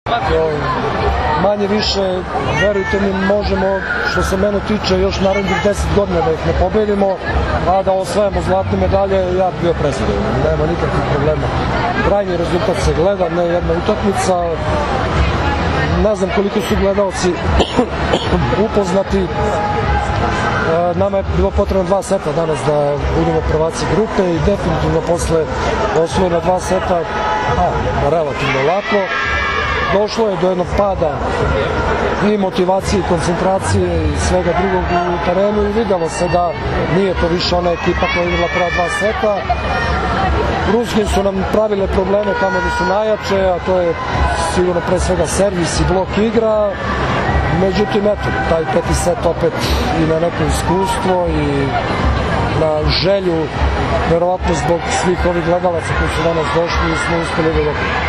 Manje više, verujte mi, možemo, što se mene tiče, još narednih 10 godina da ih ne pobedimo, a da osvajamo zlatne medalje, ja bi bio prezadovoljan, nema nikakvih problema. Krajnji rezultat se gleda, ne jedna utakmica, ne znam koliko su gledalci upoznati. Nama je bilo potrebno 2 seta danas da budemo prvaci grupe i definitivno posle osvojena 2 seta, relativno lako. Došlo je do jednog pada i motivacije, i koncentracije i svega drugog u terenu i videlo se da nije to više ona ekipa koja je igrala prva 2 seta. Ruski su nam pravile probleme tamo gde su najjače, a to je sigurno pre svega servis i blok igra. Međutim, eto, taj peti set opet i na neko iskustvo i na želju, verovatno zbog svih ovih gledalaca koji su danas došli, smo uspeli da